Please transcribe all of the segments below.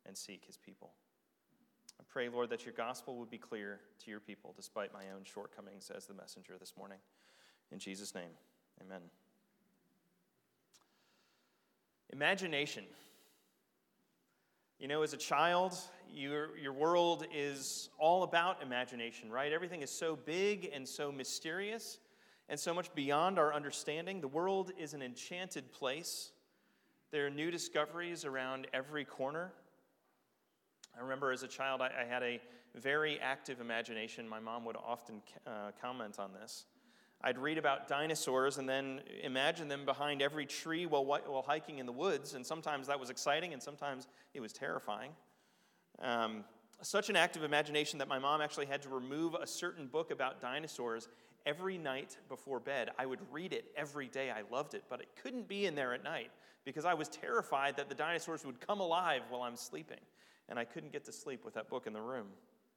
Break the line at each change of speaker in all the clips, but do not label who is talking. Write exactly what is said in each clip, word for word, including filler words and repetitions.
and seek his people. I pray, Lord, that your gospel would be clear to your people despite my own shortcomings as the messenger this morning. In Jesus' name, amen. Imagination. You know, as a child, your, your world is all about imagination, right? Everything is so big and so mysterious and so much beyond our understanding. The world is an enchanted place. There are new discoveries around every corner. I remember as a child, I, I had a very active imagination. My mom would often uh, comment on this. I'd read about dinosaurs and then imagine them behind every tree while, while hiking in the woods, and sometimes that was exciting and sometimes it was terrifying. Um, such an active imagination that my mom actually had to remove a certain book about dinosaurs every night before bed. I would read it every day. I loved it, but it couldn't be in there at night because I was terrified that the dinosaurs would come alive while I'm sleeping, and I couldn't get to sleep with that book in the room.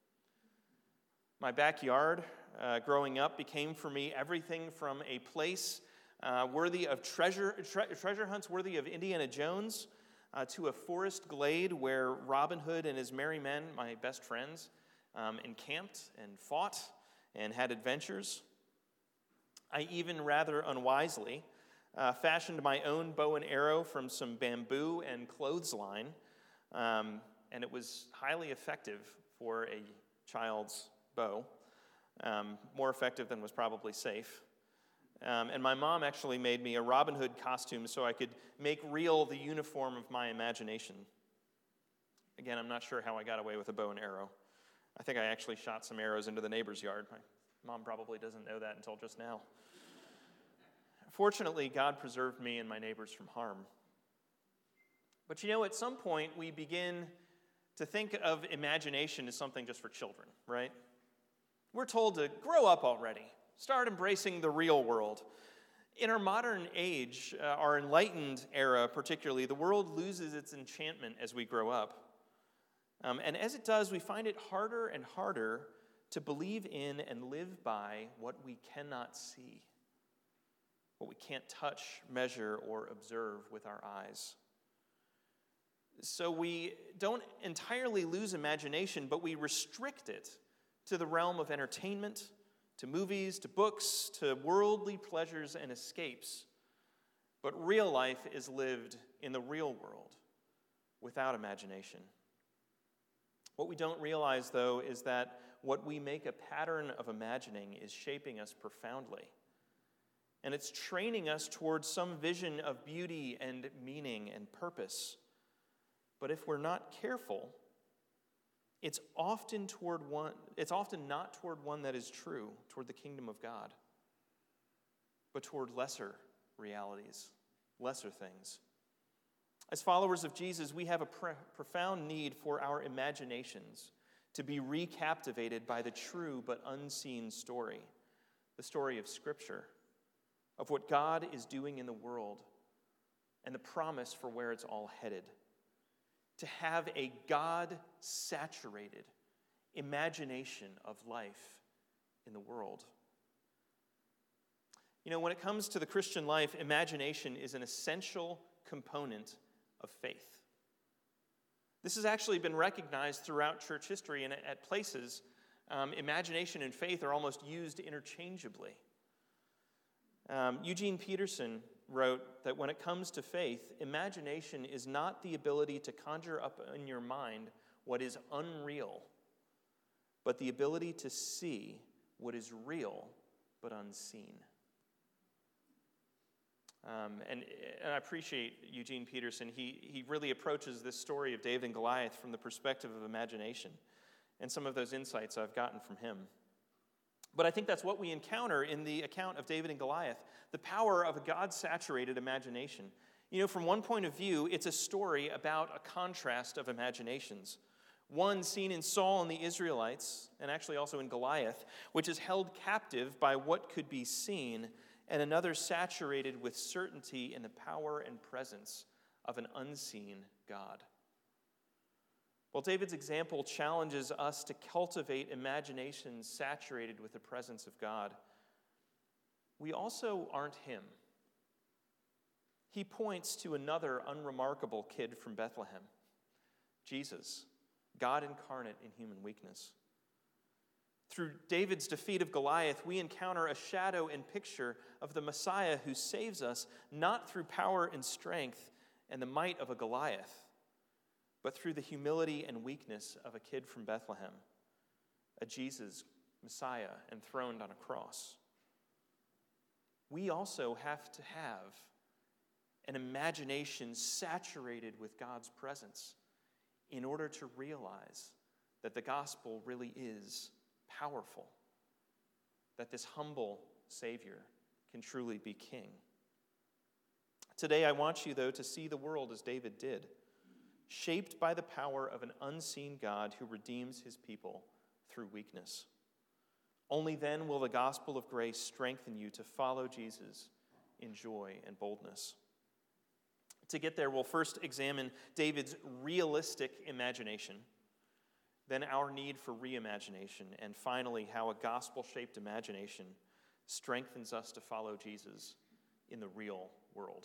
My backyard, uh, growing up, became for me everything from a place uh, worthy of treasure tre- treasure hunts worthy of Indiana Jones uh, to a forest glade where Robin Hood and his merry men, my best friends, um, encamped and fought and had adventures. I even rather unwisely uh, fashioned my own bow and arrow from some bamboo and clothesline, um, and it was highly effective for a child's bow, um, more effective than was probably safe. Um, and my mom actually made me a Robin Hood costume so I could make real the uniform of my imagination. Again, I'm not sure how I got away with a bow and arrow. I think I actually shot some arrows into the neighbor's yard. My mom probably doesn't know that until just now. Fortunately, God preserved me and my neighbors from harm. But you know, at some point, we begin to think of imagination as something just for children, right? We're told to grow up already, start embracing the real world. In our modern age, uh, our enlightened era particularly, the world loses its enchantment as we grow up. Um, and as it does, we find it harder and harder to believe in and live by what we cannot see, what we can't touch, measure, or observe with our eyes. So we don't entirely lose imagination, but we restrict it to the realm of entertainment, to movies, to books, to worldly pleasures and escapes. But real life is lived in the real world without imagination. What we don't realize, though, is that what we make a pattern of imagining is shaping us profoundly. And it's training us towards some vision of beauty and meaning and purpose. But if we're not careful, it's often toward one, it's often not toward one that is true, toward the kingdom of God, but toward lesser realities, lesser things. As followers of Jesus, we have a pre- profound need for our imaginations to be recaptivated by the true but unseen story, the story of Scripture, of what God is doing in the world, and the promise for where it's all headed. To have a God-saturated imagination of life in the world. You know, when it comes to the Christian life, imagination is an essential component of faith. This has actually been recognized throughout church history, and at places, um, imagination and faith are almost used interchangeably. Um, Eugene Peterson wrote that when it comes to faith, imagination is not the ability to conjure up in your mind what is unreal, but the ability to see what is real but unseen. Um, and, and I appreciate Eugene Peterson. He, he really approaches this story of David and Goliath from the perspective of imagination, and some of those insights I've gotten from him. But I think that's what we encounter in the account of David and Goliath, the power of a God-saturated imagination. You know, from one point of view, it's a story about a contrast of imaginations. One seen in Saul and the Israelites, and actually also in Goliath, which is held captive by what could be seen, and another saturated with certainty in the power and presence of an unseen God. Well, David's example challenges us to cultivate imaginations saturated with the presence of God. We also aren't him. He points to another unremarkable kid from Bethlehem, Jesus, God incarnate in human weakness. Through David's defeat of Goliath, we encounter a shadow and picture of the Messiah who saves us not through power and strength and the might of a Goliath, but through the humility and weakness of a kid from Bethlehem, a Jesus, Messiah, enthroned on a cross. We also have to have an imagination saturated with God's presence in order to realize that the gospel really is powerful, that this humble Savior can truly be king. Today, I want you, though, to see the world as David did, shaped by the power of an unseen God who redeems his people through weakness. Only then will the gospel of grace strengthen you to follow Jesus in joy and boldness. To get there, we'll first examine David's realistic imagination, then our need for reimagination, and finally, how a gospel-shaped imagination strengthens us to follow Jesus in the real world.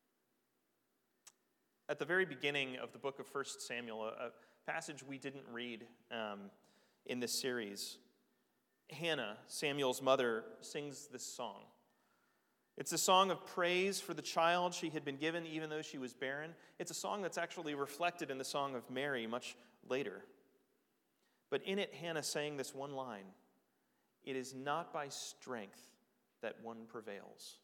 At the very beginning of the book of First Samuel, a, a passage we didn't read um, in this series, Hannah, Samuel's mother, sings this song. It's a song of praise for the child she had been given even though she was barren. It's a song that's actually reflected in the song of Mary much later. But in it, Hannah sang this one line, "It is not by strength that one prevails."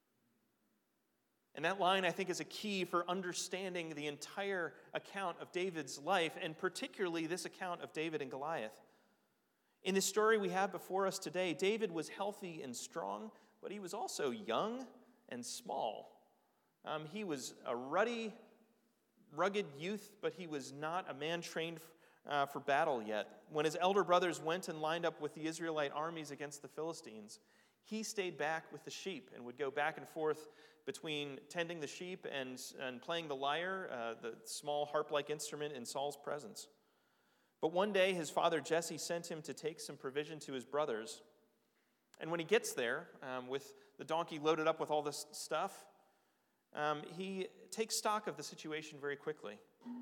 And that line, I think, is a key for understanding the entire account of David's life, and particularly this account of David and Goliath. In the story we have before us today, David was healthy and strong, but he was also young and small. Um, he was a ruddy, rugged youth, but he was not a man trained uh, for battle yet. When his elder brothers went and lined up with the Israelite armies against the Philistines, he stayed back with the sheep and would go back and forth between tending the sheep and, and playing the lyre, uh, the small harp-like instrument in Saul's presence. But one day, his father Jesse sent him to take some provision to his brothers. And when he gets there, um, with the donkey loaded up with all this stuff, um, he takes stock of the situation very quickly.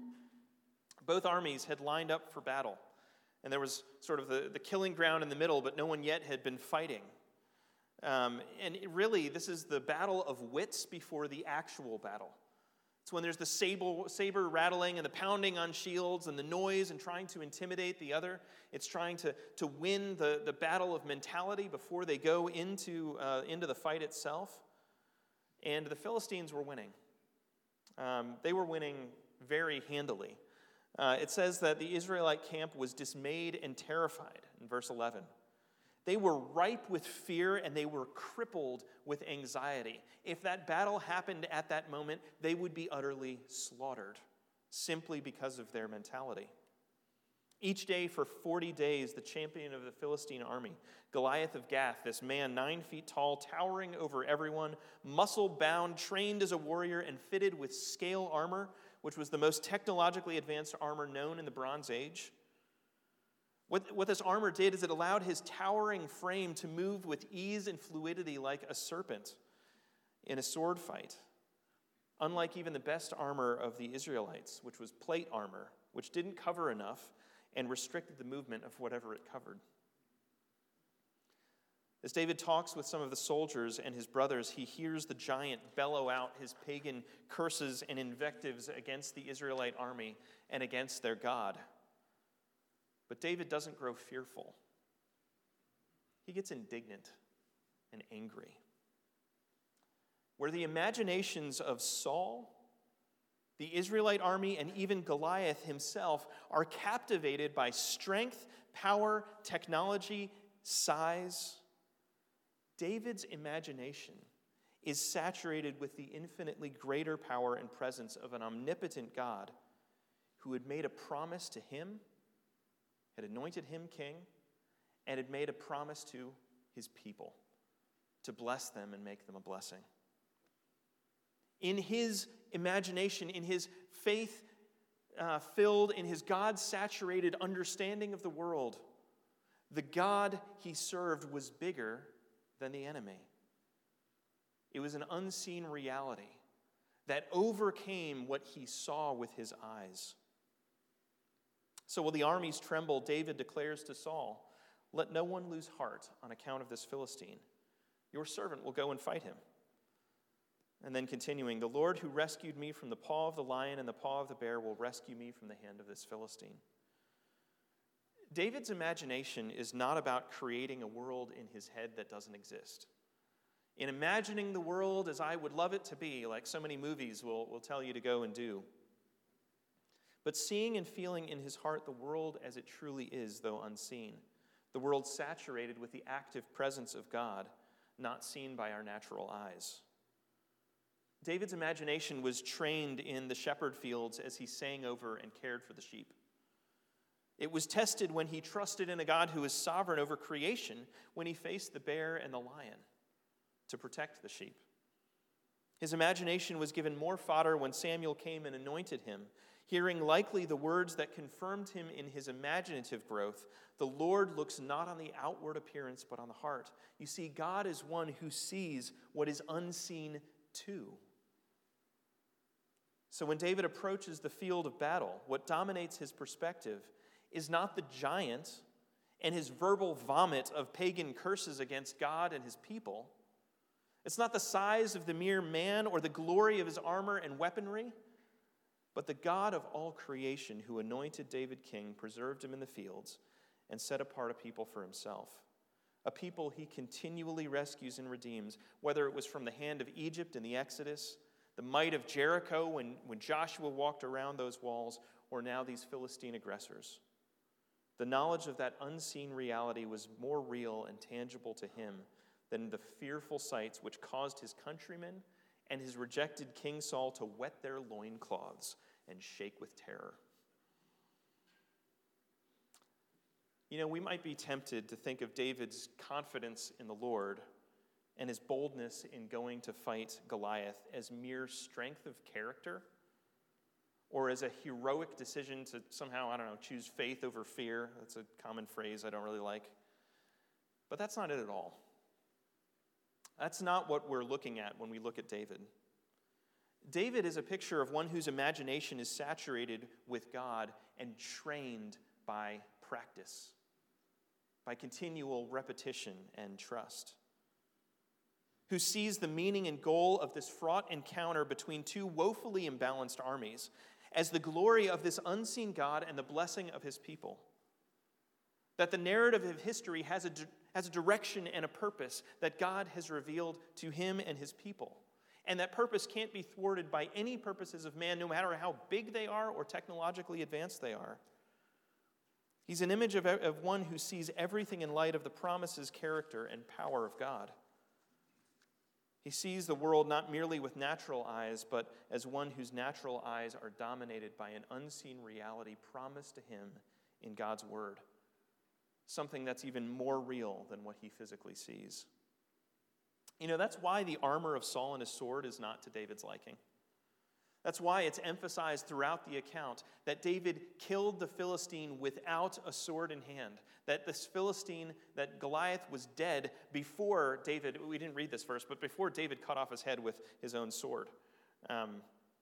Both armies had lined up for battle, and there was sort of the, the killing ground in the middle, but no one yet had been fighting. Um, and it really, this is the battle of wits before the actual battle. It's when there's the saber, saber rattling and the pounding on shields and the noise and trying to intimidate the other. It's trying to, to win the, the battle of mentality before they go into, uh, into the fight itself. And the Philistines were winning. Um, they were winning very handily. Uh, it says that the Israelite camp was dismayed and terrified in verse eleven. They were ripe with fear and they were crippled with anxiety. If that battle happened at that moment, they would be utterly slaughtered simply because of their mentality. Each day for forty days, the champion of the Philistine army, Goliath of Gath, this man nine feet tall, towering over everyone, muscle-bound, trained as a warrior, and fitted with scale armor, which was the most technologically advanced armor known in the Bronze Age. What, what this armor did is it allowed his towering frame to move with ease and fluidity like a serpent in a sword fight, unlike even the best armor of the Israelites, which was plate armor, which didn't cover enough and restricted the movement of whatever it covered. As David talks with some of the soldiers and his brothers, he hears the giant bellow out his pagan curses and invectives against the Israelite army and against their God. But David doesn't grow fearful. He gets indignant and angry. Where the imaginations of Saul, the Israelite army, and even Goliath himself are captivated by strength, power, technology, size, David's imagination is saturated with the infinitely greater power and presence of an omnipotent God who had made a promise to him, had anointed him king, and had made a promise to his people to bless them and make them a blessing. In his imagination, in his faith-filled, uh, in his God-saturated understanding of the world, the God he served was bigger than the enemy. It was an unseen reality that overcame what he saw with his eyes. So while the armies tremble, David declares to Saul, "Let no one lose heart on account of this Philistine. Your servant will go and fight him." And then continuing, "The Lord who rescued me from the paw of the lion and the paw of the bear will rescue me from the hand of this Philistine." David's imagination is not about creating a world in his head that doesn't exist. In imagining the world as I would love it to be, like so many movies will, will tell you to go and do. But seeing and feeling in his heart the world as it truly is, though unseen. The world saturated with the active presence of God, not seen by our natural eyes. David's imagination was trained in the shepherd fields as he sang over and cared for the sheep. It was tested when he trusted in a God who is sovereign over creation, when he faced the bear and the lion to protect the sheep. His imagination was given more fodder when Samuel came and anointed him, hearing likely the words that confirmed him in his imaginative growth, "The Lord looks not on the outward appearance, but on the heart." You see, God is one who sees what is unseen too. So when David approaches the field of battle, what dominates his perspective is not the giant and his verbal vomit of pagan curses against God and his people. It's not the size of the mere man or the glory of his armor and weaponry, but the God of all creation who anointed David king, preserved him in the fields, and set apart a people for himself. A people he continually rescues and redeems, whether it was from the hand of Egypt in the Exodus, the might of Jericho when, when Joshua walked around those walls, or now these Philistine aggressors. The knowledge of that unseen reality was more real and tangible to him than the fearful sights which caused his countrymen and his rejected King Saul to wet their loincloths and shake with terror. You know, we might be tempted to think of David's confidence in the Lord and his boldness in going to fight Goliath as mere strength of character, or as a heroic decision to somehow, I don't know, choose faith over fear. That's a common phrase I don't really like. But that's not it at all. That's not what we're looking at when we look at David. David is a picture of one whose imagination is saturated with God and trained by practice, by continual repetition and trust, who sees the meaning and goal of this fraught encounter between two woefully imbalanced armies as the glory of this unseen God and the blessing of his people. That the narrative of history has a, has a direction and a purpose that God has revealed to him and his people. And that purpose can't be thwarted by any purposes of man, no matter how big they are or technologically advanced they are. He's an image of, of one who sees everything in light of the promises, character, and power of God. He sees the world not merely with natural eyes, but as one whose natural eyes are dominated by an unseen reality promised to him in God's word. Something that's even more real than what he physically sees. You know, that's why the armor of Saul and his sword is not to David's liking. That's why it's emphasized throughout the account that David killed the Philistine without a sword in hand. That this Philistine, that Goliath was dead before David, we didn't read this verse, but before David cut off his head with his own sword. Um,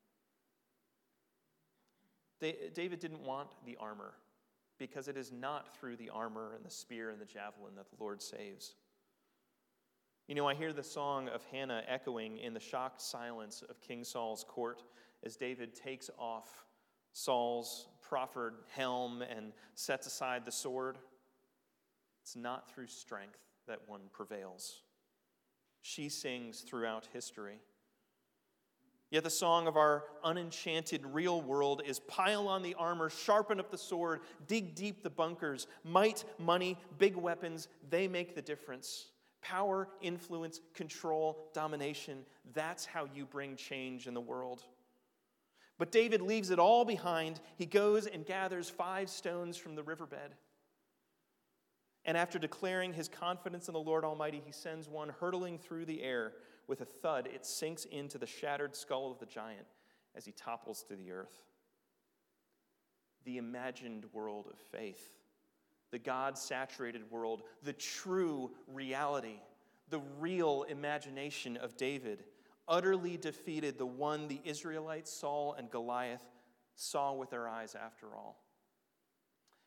David didn't want the armor because it is not through the armor and the spear and the javelin that the Lord saves. You know, I hear the song of Hannah echoing in the shocked silence of King Saul's court as David takes off Saul's proffered helm and sets aside the sword. It's not through strength that one prevails. She sings throughout history. Yet the song of our unenchanted real world is pile on the armor, sharpen up the sword, dig deep the bunkers, might, money, big weapons, they make the difference. Power, influence, control, domination, that's how you bring change in the world. But David leaves it all behind. He goes and gathers five stones from the riverbed. And after declaring his confidence in the Lord Almighty, he sends one hurtling through the air. With a thud, it sinks into the shattered skull of the giant as he topples to the earth. The imagined world of faith. The God-saturated world, the true reality, the real imagination of David, utterly defeated the one the Israelites, Saul and Goliath, saw with their eyes after all.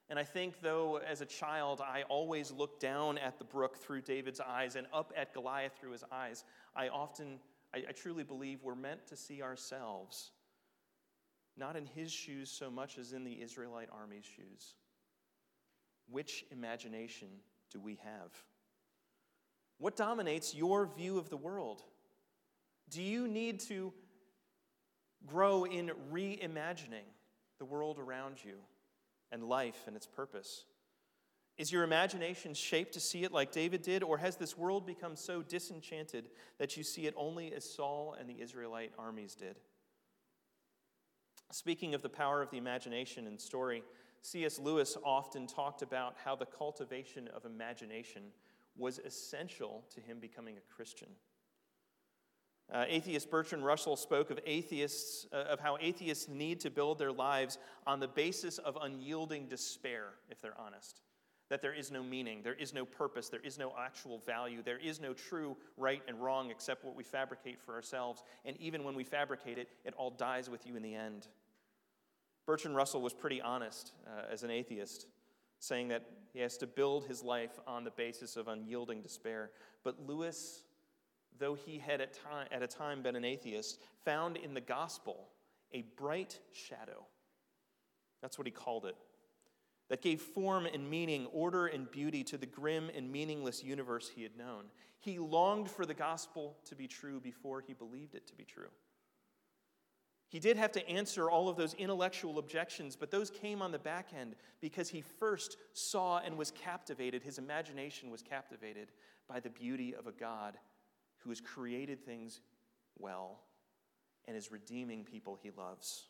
And I think, though, as a child, I always looked down at the brook through David's eyes and up at Goliath through his eyes, I often, I, I truly believe we're meant to see ourselves, not in his shoes so much as in the Israelite army's shoes. Which imagination do we have? What dominates your view of the world? Do you need to grow in reimagining the world around you and life and its purpose? Is your imagination shaped to see it like David did, or has this world become so disenchanted that you see it only as Saul and the Israelite armies did? Speaking of the power of the imagination and story, C S Lewis often talked about how the cultivation of imagination was essential to him becoming a Christian. Uh, atheist Bertrand Russell spoke of atheists, uh, of how atheists need to build their lives on the basis of unyielding despair, if they're honest. That there is no meaning, there is no purpose, there is no actual value, there is no true right and wrong except what we fabricate for ourselves. And even when we fabricate it, it all dies with you in the end. Bertrand Russell was pretty honest uh, as an atheist, saying that he has to build his life on the basis of unyielding despair. But Lewis, though he had at, time, at a time been an atheist, found in the gospel a bright shadow. That's what he called it. That gave form and meaning, order and beauty to the grim and meaningless universe he had known. He longed for the gospel to be true before he believed it to be true. He did have to answer all of those intellectual objections, but those came on the back end because he first saw and was captivated, his imagination was captivated by the beauty of a God who has created things well and is redeeming people he loves.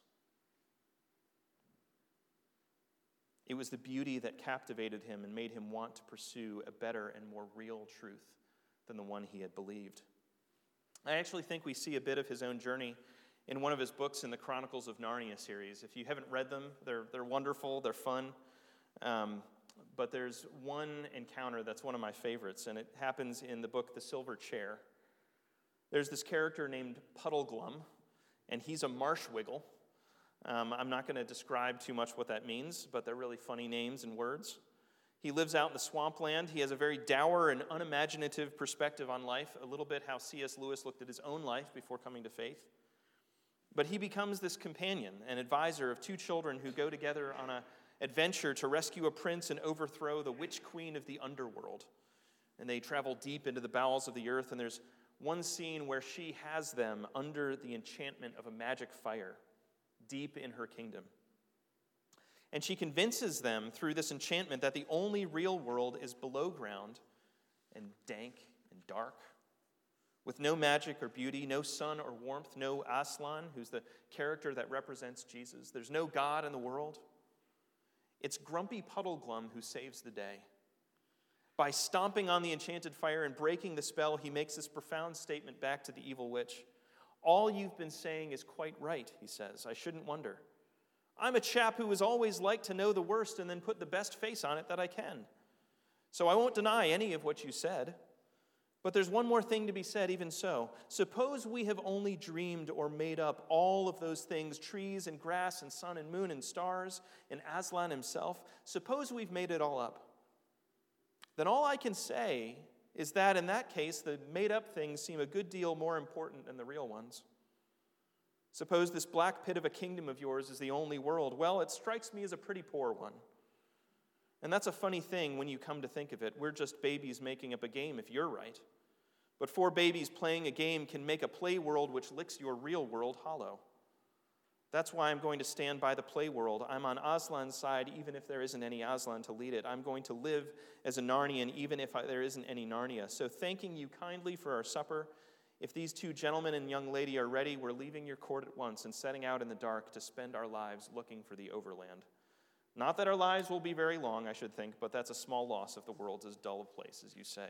It was the beauty that captivated him and made him want to pursue a better and more real truth than the one he had believed. I actually think we see a bit of his own journey in one of his books in the Chronicles of Narnia series. If you haven't read them, they're, they're wonderful, they're fun. Um, but there's one encounter that's one of my favorites, and it happens in the book The Silver Chair. There's this character named Puddleglum, and he's a marsh wiggle. Um, I'm not going to describe too much what that means, but they're really funny names and words. He lives out in the swampland. He has a very dour and unimaginative perspective on life, a little bit how C S Lewis looked at his own life before coming to faith. But he becomes this companion and advisor of two children who go together on an adventure to rescue a prince and overthrow the witch queen of the underworld. And they travel deep into the bowels of the earth, and there's one scene where she has them under the enchantment of a magic fire, deep in her kingdom. And she convinces them through this enchantment that the only real world is below ground and dank and dark, with no magic or beauty, no sun or warmth, no Aslan, who's the character that represents Jesus. There's no God in the world. It's grumpy Puddleglum who saves the day. By stomping on the enchanted fire and breaking the spell, he makes this profound statement back to the evil witch. All you've been saying is quite right, he says. I shouldn't wonder. I'm a chap who has always liked to know the worst and then put the best face on it that I can. So I won't deny any of what you said. But there's one more thing to be said, even so. Suppose we have only dreamed or made up all of those things, trees and grass and sun and moon and stars and Aslan himself. Suppose we've made it all up. Then all I can say is that in that case, the made-up things seem a good deal more important than the real ones. Suppose this black pit of a kingdom of yours is the only world. Well, it strikes me as a pretty poor one. And that's a funny thing when you come to think of it. We're just babies making up a game, if you're right. But four babies playing a game can make a play world which licks your real world hollow. That's why I'm going to stand by the play world. I'm on Aslan's side, even if there isn't any Aslan to lead it. I'm going to live as a Narnian, even if I, there isn't any Narnia. So thanking you kindly for our supper, if these two gentlemen and young lady are ready, we're leaving your court at once and setting out in the dark to spend our lives looking for the overland. Not that our lives will be very long, I should think, but that's a small loss if the world's as dull a place as you say.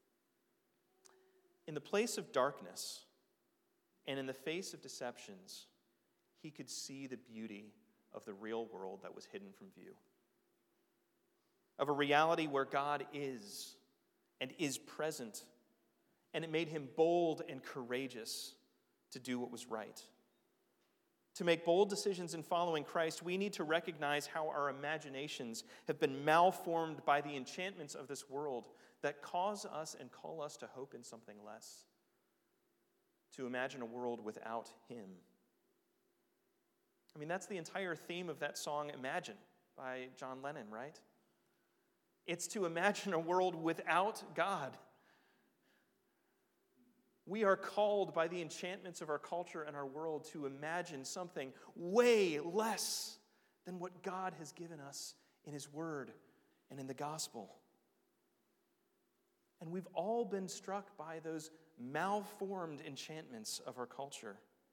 In the place of darkness and in the face of deceptions, he could see the beauty of the real world that was hidden from view. Of a reality where God is and is present, and it made him bold and courageous to do what was right. To make bold decisions in following Christ, we need to recognize how our imaginations have been malformed by the enchantments of this world that cause us and call us to hope in something less, to imagine a world without him. I mean, that's the entire theme of that song, Imagine, by John Lennon, right? It's to imagine a world without God. We are called by the enchantments of our culture and our world to imagine something way less than what God has given us in his word and in the gospel. And we've all been struck by those malformed enchantments of our culture.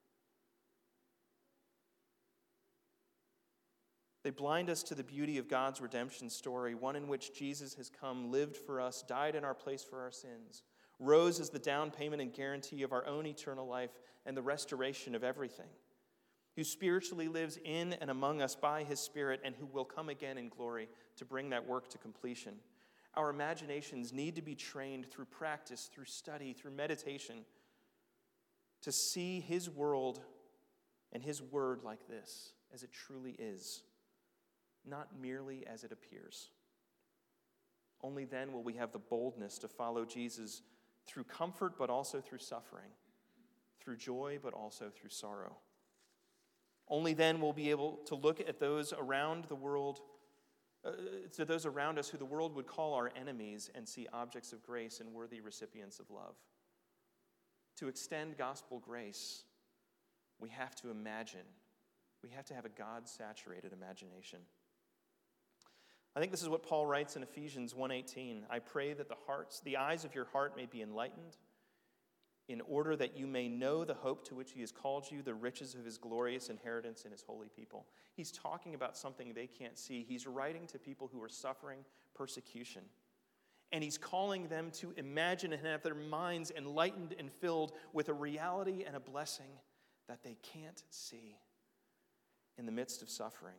They blind us to the beauty of God's redemption story, one in which Jesus has come, lived for us, died in our place for our sins, rose as the down payment and guarantee of our own eternal life and the restoration of everything, who spiritually lives in and among us by his Spirit and who will come again in glory to bring that work to completion. Our imaginations need to be trained through practice, through study, through meditation, to see his world and his word like this, as it truly is, not merely as it appears. Only then will we have the boldness to follow Jesus through comfort, but also through suffering, through joy, but also through sorrow. Only then will we be able to look at those around the world, uh, to those around us who the world would call our enemies, and see objects of grace and worthy recipients of love. To extend gospel grace, we have to imagine. We have to have a God-saturated imagination. I think this is what Paul writes in Ephesians one eighteen. I pray that the hearts, the eyes of your heart may be enlightened, in order that you may know the hope to which he has called you, the riches of his glorious inheritance in his holy people. He's talking about something they can't see. He's writing to people who are suffering persecution. And he's calling them to imagine and have their minds enlightened and filled with a reality and a blessing that they can't see in the midst of suffering.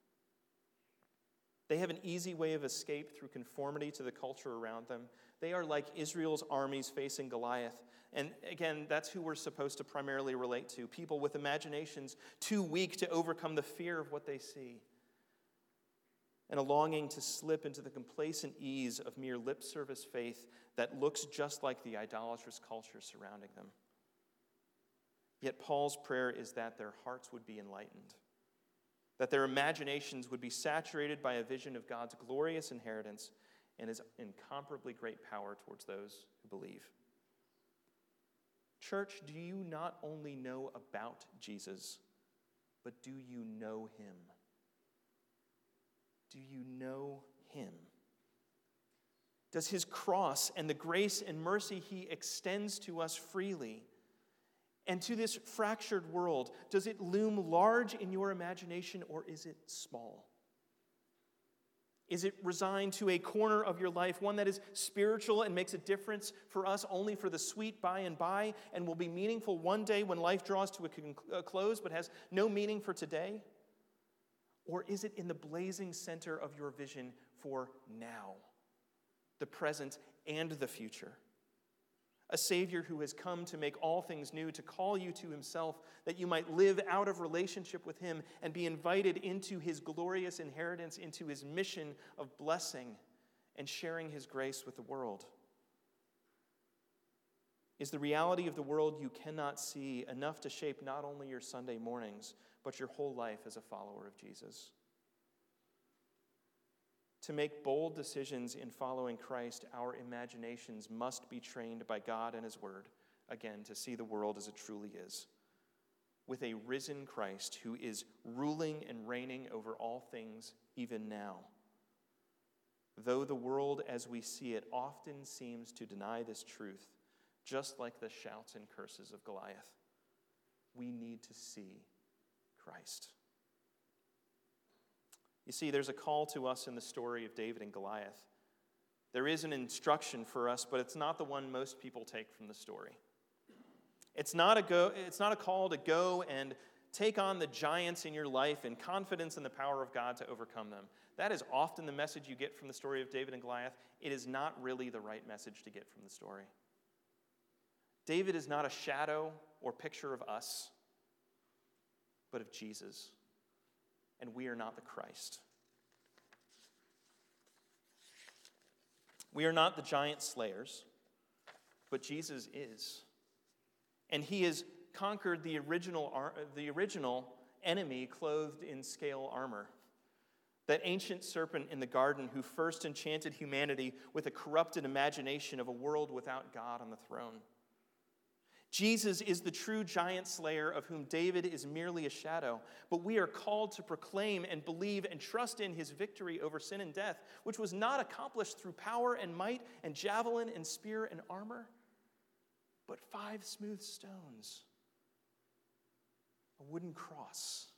They have an easy way of escape through conformity to the culture around them. They are like Israel's armies facing Goliath. And again, that's who we're supposed to primarily relate to. People with imaginations too weak to overcome the fear of what they see. And a longing to slip into the complacent ease of mere lip service faith that looks just like the idolatrous culture surrounding them. Yet Paul's prayer is that their hearts would be enlightened, that their imaginations would be saturated by a vision of God's glorious inheritance and his incomparably great power towards those who believe. Church, do you not only know about Jesus, but do you know him? Do you know him? Does his cross and the grace and mercy he extends to us freely and to this fractured world, does it loom large in your imagination, or is it small? Is it resigned to a corner of your life, one that is spiritual and makes a difference for us only for the sweet by and by and will be meaningful one day when life draws to a close but has no meaning for today? Or is it in the blazing center of your vision for now, the present and the future? A Savior who has come to make all things new, to call you to himself, that you might live out of relationship with him and be invited into his glorious inheritance, into his mission of blessing and sharing his grace with the world. Is the reality of the world you cannot see enough to shape not only your Sunday mornings, but your whole life as a follower of Jesus? To make bold decisions in following Christ, our imaginations must be trained by God and his word, again, to see the world as it truly is, with a risen Christ who is ruling and reigning over all things even now. Though the world as we see it often seems to deny this truth, just like the shouts and curses of Goliath, we need to see Christ. You see, there's a call to us in the story of David and Goliath. There is an instruction for us, but it's not the one most people take from the story. It's not a go, it's not a call to go and take on the giants in your life in confidence in the power of God to overcome them. That is often the message you get from the story of David and Goliath. It is not really the right message to get from the story. David is not a shadow or picture of us, but of Jesus. And we are not the Christ. We are not the giant slayers, but Jesus is. And he has conquered the original, the original enemy clothed in scale armor. That ancient serpent in the garden who first enchanted humanity with a corrupted imagination of a world without God on the throne. Jesus is the true giant slayer of whom David is merely a shadow, but we are called to proclaim and believe and trust in his victory over sin and death, which was not accomplished through power and might and javelin and spear and armor, but five smooth stones, a wooden cross.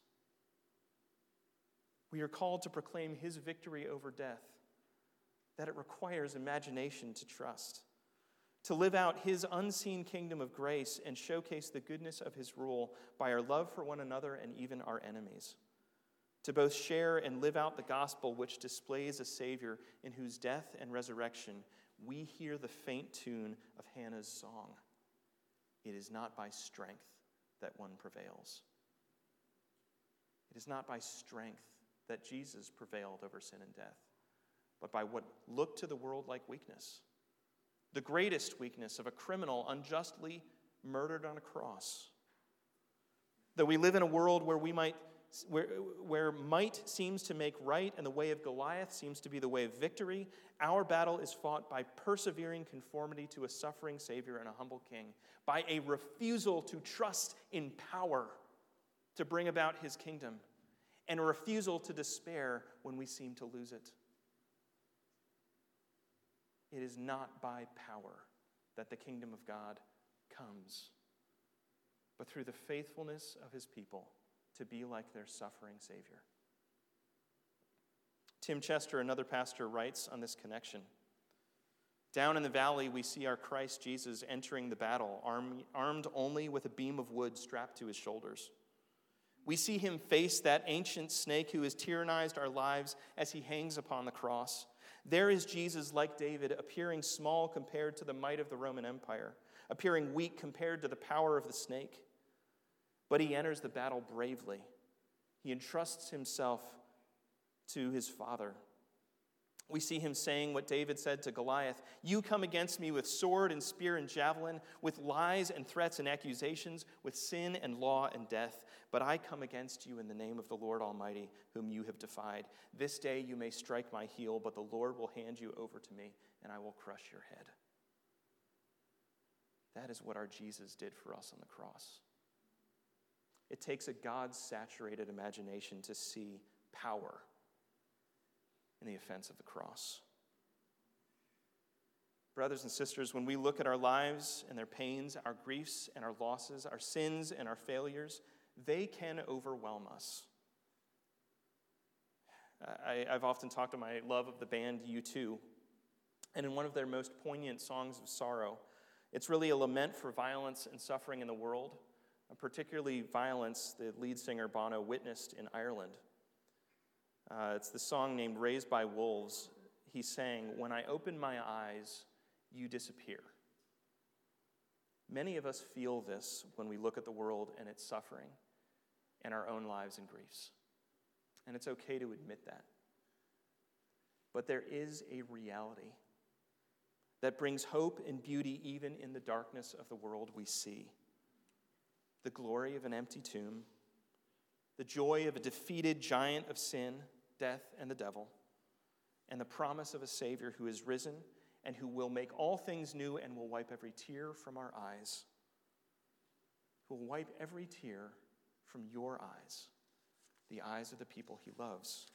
We are called to proclaim his victory over death, that it requires imagination to trust, to live out his unseen kingdom of grace and showcase the goodness of his rule by our love for one another and even our enemies, to both share and live out the gospel which displays a Savior in whose death and resurrection we hear the faint tune of Hannah's song. It is not by strength that one prevails. It is not by strength that Jesus prevailed over sin and death, but by what looked to the world like weakness, the greatest weakness of a criminal unjustly murdered on a cross. Though we live in a world where we might, where, where might seems to make right and the way of Goliath seems to be the way of victory, our battle is fought by persevering conformity to a suffering Savior and a humble King, by a refusal to trust in power to bring about his kingdom, and a refusal to despair when we seem to lose it. It is not by power that the kingdom of God comes, but through the faithfulness of his people to be like their suffering Savior. Tim Chester, another pastor, writes on this connection. Down in the valley, we see our Christ Jesus entering the battle, arm, armed only with a beam of wood strapped to his shoulders. We see him face that ancient snake who has tyrannized our lives as he hangs upon the cross. There is Jesus, like David, appearing small compared to the might of the Roman Empire, appearing weak compared to the power of the snake. But he enters the battle bravely. He entrusts himself to his Father. We see him saying what David said to Goliath, "You come against me with sword and spear and javelin, with lies and threats and accusations, with sin and law and death. But I come against you in the name of the Lord Almighty, whom you have defied. This day you may strike my heel, but the Lord will hand you over to me, and I will crush your head." That is what our Jesus did for us on the cross. It takes a God-saturated imagination to see power in the offense of the cross. Brothers and sisters, when we look at our lives and their pains, our griefs and our losses, our sins and our failures, they can overwhelm us. I, I've often talked of my love of the band U two, and in one of their most poignant songs of sorrow, it's really a lament for violence and suffering in the world, and particularly violence the lead singer Bono witnessed in Ireland. Uh, it's the song named "Raised by Wolves." He sang, "When I open my eyes, you disappear." Many of us feel this when we look at the world and its suffering and our own lives and griefs. And it's okay to admit that. But there is a reality that brings hope and beauty even in the darkness of the world we see. The glory of an empty tomb, the joy of a defeated giant of sin, death, and the devil, and the promise of a Savior who is risen and who will make all things new and will wipe every tear from our eyes. Who will wipe every tear from your eyes, the eyes of the people he loves.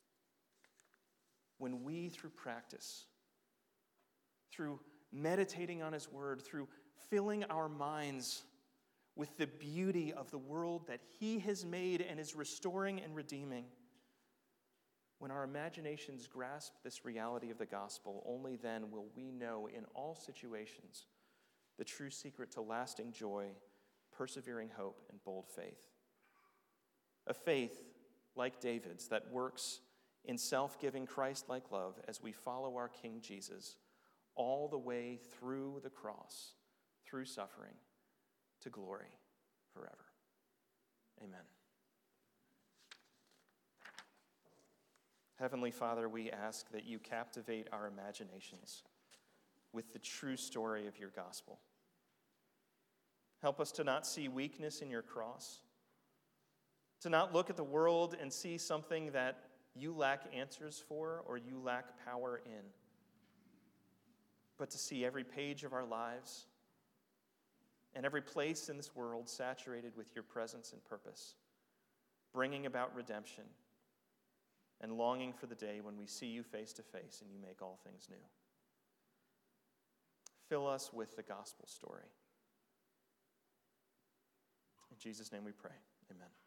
When we, through practice, through meditating on his word, through filling our minds with the beauty of the world that he has made and is restoring and redeeming, when our imaginations grasp this reality of the gospel, only then will we know in all situations the true secret to lasting joy, persevering hope, and bold faith. A faith like David's that works in self-giving Christ-like love as we follow our King Jesus all the way through the cross, through suffering, to glory forever. Amen. Heavenly Father, we ask that you captivate our imaginations with the true story of your gospel. Help us to not see weakness in your cross, to not look at the world and see something that you lack answers for or you lack power in, but to see every page of our lives and every place in this world saturated with your presence and purpose, bringing about redemption and longing for the day when we see you face to face and you make all things new. Fill us with the gospel story. In Jesus' name we pray. Amen.